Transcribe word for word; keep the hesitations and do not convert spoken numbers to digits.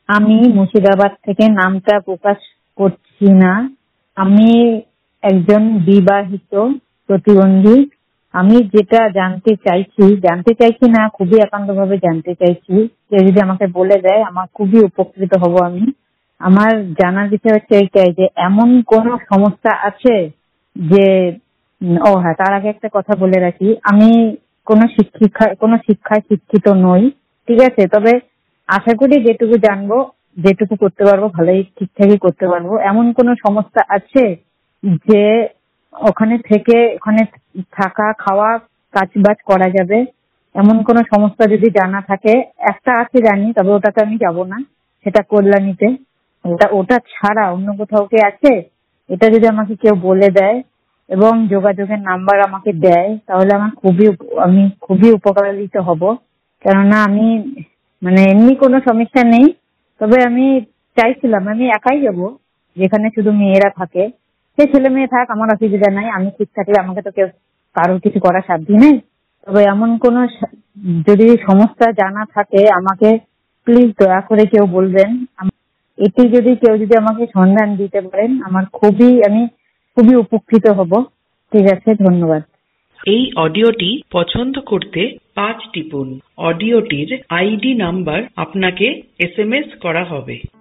আমি মুর্শিদাবাদ থেকে, নামটা প্রকাশ করছি না। আমি একজন বিবাহিত প্রতিবন্ধী। আমি যেটা জানতে চাইছি জানতে চাইছি না খুবই একান্তভাবে জানতে চাইছি, কেউ যদি আমাকে বলে দেয় আমার খুবই উপকৃত হব। আমি আমার জানার বিষয় হচ্ছে এইটাই যে এমন কোন সমস্যা আছে যে, ও হ্যাঁ, তার আগে একটা কথা বলে রাখি, আমি কোনো শিক্ষিকা কোনো শিক্ষায় শিক্ষিত নই, ঠিক আছে? তবে আশা করি যেটুকু জানবো, যেটুকু করতে পারবো ভালোই ঠিকঠাকই করতে পারবো। এমন কোনো সমস্যা আছে যে ওখানে থেকে ওখানে থাকা খাওয়া কাজ বাজ করা যাবে, এমন কোনো সমস্যা যদি জানা থাকে? একটা আছে জানি, তবে ওটাতে আমি যাব না, সেটা কল্যাণীতে। ওটা ওটা ছাড়া অন্য কোথাও কি আছে? এটা যদি আমাকে কেউ বলে দেয় এবং যোগাযোগের নাম্বার আমাকে দেয় তাহলে আমার খুবই উপ- আমি খুবই উপকারিত হব। কেননা আমি মানে এমনি কোনো সমস্যা নেই, তবে আমি চাইছিলাম আমি একাই যাব, যেখানে শুধু মেয়েরা থাকে। সে ছেলে মেয়ে থাক, আমার অসুবিধা নাই, আমি ঠিক থাকলে আমাকে তো কেউ কারোর কিছু করার সাধ্য নেই। তবে এমন কোন স- যদি সমস্যা জানা থাকে আমাকে প্লিজ দয়া করে কেউ বলবেন। আম- এটি যদি কেউ যদি আমাকে সন্ধান দিতে পারেন আমার খুবই আমি খুবই উপকৃত হব। ঠিক আছে, ধন্যবাদ। এই অডিওটি পছন্দ করতে পাঁচ টিপুন। অডিওটির আইডি নাম্বার আপনাকে এস এম এস করা হবে।